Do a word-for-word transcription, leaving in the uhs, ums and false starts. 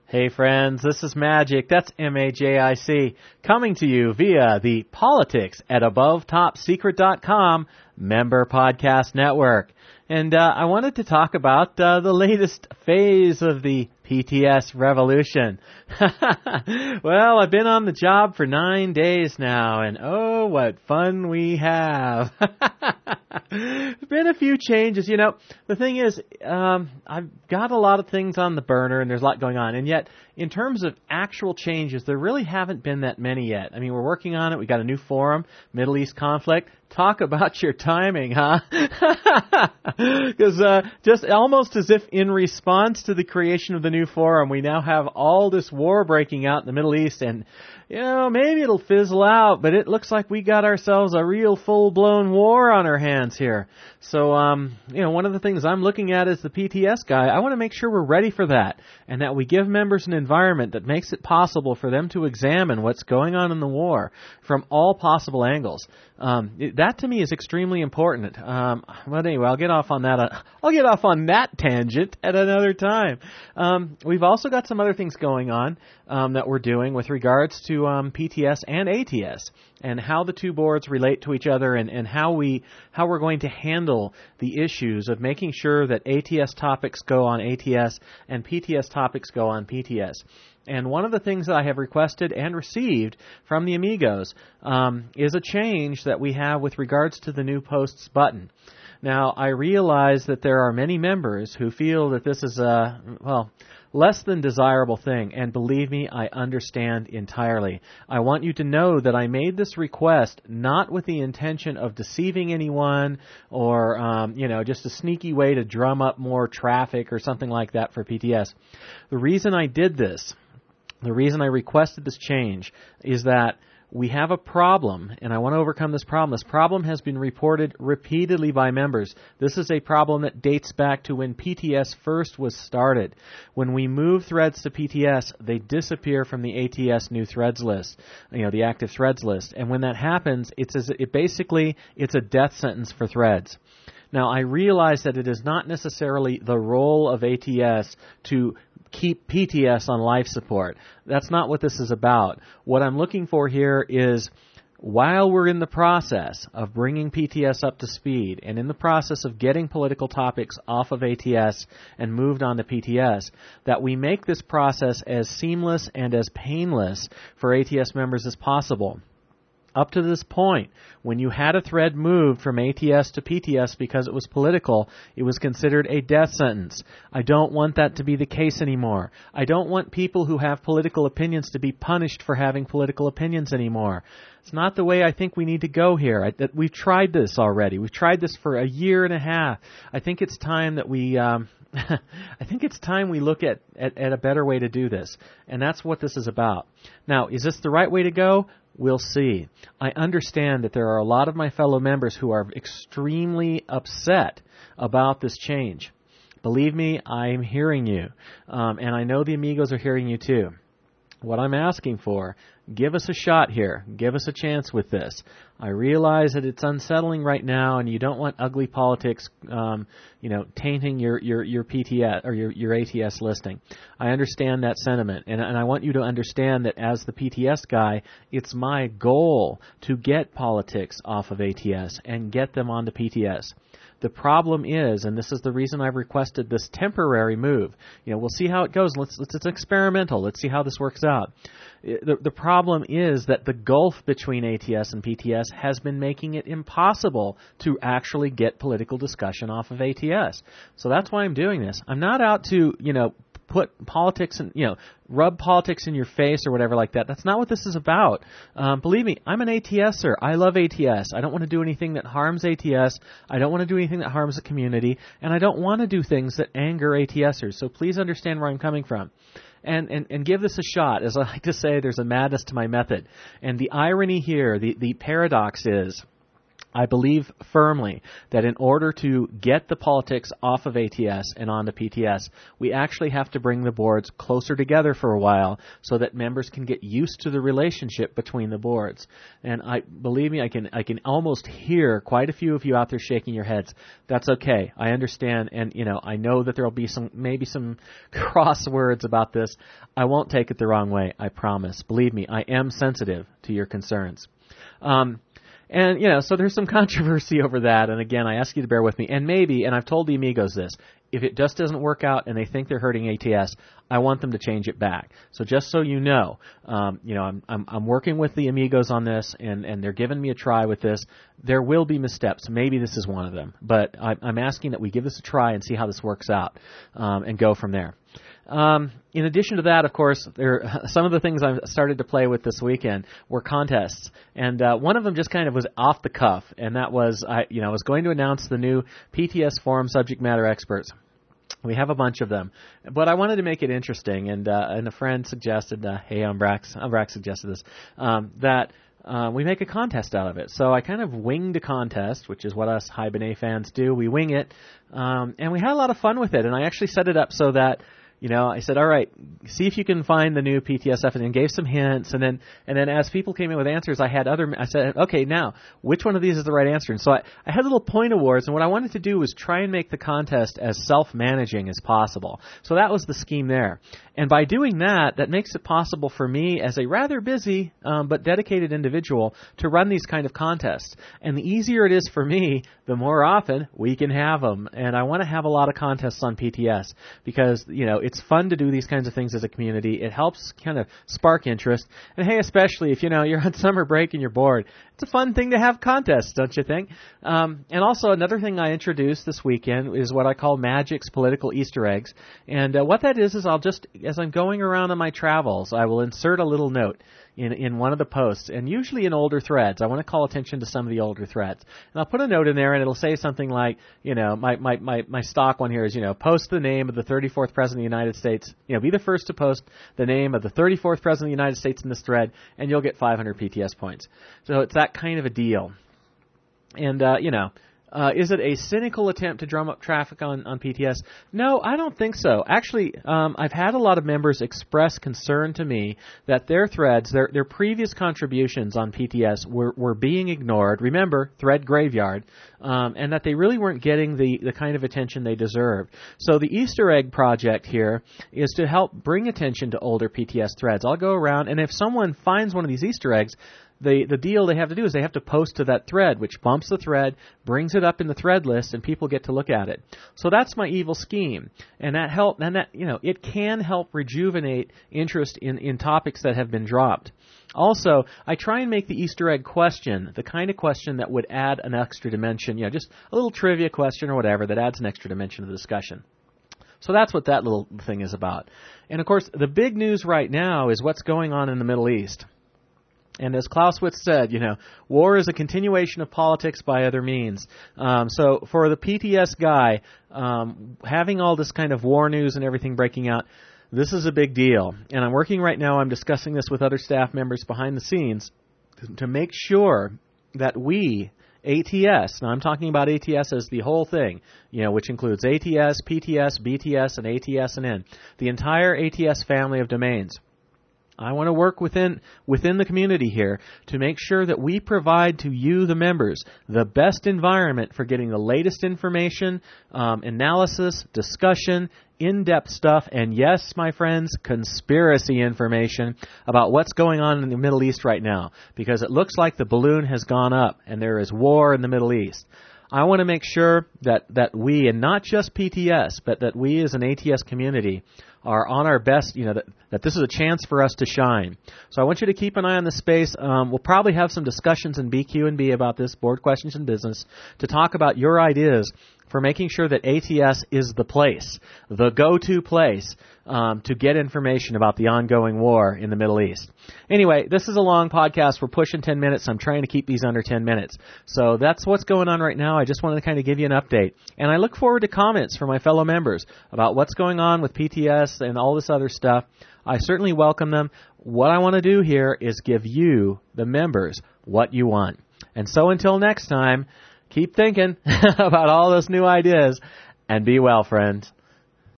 Hey friends, this is Magic, that's M A J I C, coming to you via the Politics at Above Top Secret dot com member podcast network. And uh, I wanted to talk about uh, the latest phase of the P T S revolution. Well, I've been on the job for nine days now, and oh, what fun we have. There's been a few changes. You know, the thing is, um, I've got a lot of things on the burner, and there's a lot going on. And yet, in terms of actual changes, there really haven't been that many yet. I mean, we're working on it. We got a new forum, Middle East conflict. Talk about your timing, huh? Because uh, just almost as if in response to the creation of the new forum, we now have all this war breaking out in the Middle East, and you know, maybe it'll fizzle out, but it looks like we got ourselves a real full-blown war on our hands here. So, um, you know, one of the things I'm looking at as the P T S guy, I want to make sure we're ready for that, and that we give members an environment that makes it possible for them to examine what's going on in the war from all possible angles. Um, it, that to me is extremely important. Um, but anyway, I'll get off on that. Uh, I'll get off on that tangent at another time. Um, we've also got some other things going on um, that we're doing with regards to um, P T S and A T S, and how the two boards relate to each other, and, and how we how we're going to handle the issues of making sure that A T S topics go on A T S and P T S topics go on P T S. And one of the things that I have requested and received from the amigos um, is a change that we have with regards to the new posts button. Now, I realize that there are many members who feel that this is a, well, less than desirable thing, and believe me, I understand entirely. I want you to know that I made this request not with the intention of deceiving anyone or, um, you know, just a sneaky way to drum up more traffic or something like that for P T S. The reason I did this, the reason I requested this change, is that we have a problem, and I want to overcome this problem. This problem has been reported repeatedly by members. This is a problem that dates back to when P T S first was started. When we move threads to P T S, they disappear from the A T S new threads list, you know, the active threads list. And when that happens, it's as, it basically it's a death sentence for threads. Now, I realize that it is not necessarily the role of A T S to keep P T S on life support. That's not what this is about. What I'm looking for here is, while we're in the process of bringing P T S up to speed and in the process of getting political topics off of A T S and moved on to P T S, that we make this process as seamless and as painless for A T S members as possible. Up to this point, when you had a thread moved from A T S to P T S because it was political, it was considered a death sentence. I don't want that to be the case anymore. I don't want people who have political opinions to be punished for having political opinions anymore. It's not the way I think we need to go here. I, that we've tried this already. We've tried this for a year and a half. I think it's time that we... Um, I think it's time we look at, at, at a better way to do this, and that's what this is about. Now, is this the right way to go? We'll see. I understand that there are a lot of my fellow members who are extremely upset about this change. Believe me, I'm hearing you, um, and I know the amigos are hearing you too. What I'm asking for, give us a shot here. Give us a chance with this. I realize that it's unsettling right now, and you don't want ugly politics, um, you know, tainting your, your, your P T S or your, your A T S listing. I understand that sentiment, and, and I want you to understand that as the P T S guy, it's my goal to get politics off of A T S and get them onto P T S. The problem is, and this is the reason I've requested this temporary move. You know, we'll see how it goes. Let's, let's it's experimental. Let's see how this works out. The, the problem is that the gulf between A T S and P T S has been making it impossible to actually get political discussion off of A T S. So that's why I'm doing this. I'm not out to, you know, put politics and, you know, rub politics in your face or whatever like that. That's not what this is about. Um, believe me, I'm an ATSer. I love A T S. I don't want to do anything that harms A T S. I don't want to do anything that harms the community. And I don't want to do things that anger ATSers. So please understand where I'm coming from. And, and, and give this a shot. As I like to say, there's a madness to my method. And the irony here, the, the paradox is I believe firmly that in order to get the politics off of A T S and onto P T S, we actually have to bring the boards closer together for a while so that members can get used to the relationship between the boards. And I believe me, I can I can almost hear quite a few of you out there shaking your heads. That's okay. I understand, and you know I know that there will be some maybe some cross words about this. I won't take it the wrong way. I promise. Believe me, I am sensitive to your concerns. Um, And, you know, so there's some controversy over that. And again, I ask you to bear with me. And maybe, and I've told the amigos this, if it just doesn't work out and they think they're hurting A T S, I want them to change it back. So just so you know, um, you know, I'm, I'm, I'm working with the amigos on this, and, and they're giving me a try with this. There will be missteps. Maybe this is one of them. But I, I'm asking that we give this a try and see how this works out, um, and go from there. Um, in addition to that, of course, there some of the things I started to play with this weekend were contests, and uh, one of them just kind of was off the cuff, and that was I, you know, I was going to announce the new P T S Forum subject matter experts. We have a bunch of them, but I wanted to make it interesting, and uh, and a friend suggested, uh, hey, Umbrax, Umbrax suggested this, um, that. Uh, we make a contest out of it. So I kind of winged a contest, which is what us Hibernate fans do. We wing it, um, and we had a lot of fun with it. And I actually set it up so that, you know, I said, all right, see if you can find the new P T S F, and then gave some hints. And then, and then as people came in with answers, I had other, I said, okay, now, which one of these is the right answer? And so I, I had little point awards, and what I wanted to do was try and make the contest as self-managing as possible. So that was the scheme there. And by doing that, that makes it possible for me as a rather busy um, but dedicated individual to run these kind of contests. And the easier it is for me, the more often we can have them. And I want to have a lot of contests on P T S because, you know, it's fun to do these kinds of things as a community. It helps kind of spark interest. And hey, especially if, you know, you're on summer break and you're bored, it's a fun thing to have contests, don't you think? Um, and also another thing I introduced this weekend is what I call Magic's Political Easter Eggs. And uh, what that is is I'll just, as I'm going around on my travels, I will insert a little note in, in one of the posts, and usually in older threads. I want to call attention to some of the older threads. And I'll put a note in there, and it'll say something like, you know, my, my, my, my stock one here is, you know, post the name of the thirty-fourth President of the United States. You know, be the first to post the name of the thirty-fourth President of the United States in this thread, and you'll get five hundred P T S points. So it's that kind of a deal. And, uh, you know, Uh, is it a cynical attempt to drum up traffic on, on P T S? No, I don't think so. Actually, um, I've had a lot of members express concern to me that their threads, their their previous contributions on P T S were, were being ignored. Remember, thread graveyard, um, and that they really weren't getting the, the kind of attention they deserved. So the Easter egg project here is to help bring attention to older P T S threads. I'll go around, and if someone finds one of these Easter eggs, The the deal they have to do is they have to post to that thread, which bumps the thread, brings it up in the thread list, and people get to look at it. So that's my evil scheme, and that help and that you know it can help rejuvenate interest in, in topics that have been dropped. Also, I try and make the Easter egg question the kind of question that would add an extra dimension, you know, just a little trivia question or whatever that adds an extra dimension to the discussion. So that's what that little thing is about. And of course, the big news right now is what's going on in the Middle East. And as Clausewitz said, you know, war is a continuation of politics by other means. Um, so for the P T S guy, um, having all this kind of war news and everything breaking out, this is a big deal. And I'm working right now, I'm discussing this with other staff members behind the scenes to make sure that we, A T S, now I'm talking about A T S as the whole thing, you know, which includes A T S, P T S, B T S, and A T S and N, the entire A T S family of domains. I want to work within within the community here to make sure that we provide to you, the members, the best environment for getting the latest information, um, analysis, discussion, in-depth stuff, and yes, my friends, conspiracy information about what's going on in the Middle East right now, because it looks like the balloon has gone up and there is war in the Middle East. I want to make sure that, that we, and not just P T S, but that we as an A T S community are on our best, you know, that, that this is a chance for us to shine. So I want you to keep an eye on the space. Um, we'll probably have some discussions in B Q and B about this, Board Questions in Business, to talk about your ideas for making sure that A T S is the place, the go-to place um, to get information about the ongoing war in the Middle East. Anyway, this is a long podcast. We're pushing ten minutes. I'm trying to keep these under ten minutes. So that's what's going on right now. I just wanted to kind of give you an update. And I look forward to comments from my fellow members about what's going on with P T S and all this other stuff. I certainly welcome them. What I want to do here is give you, the members, what you want. And so until next time, keep thinking about all those new ideas and be well, friends.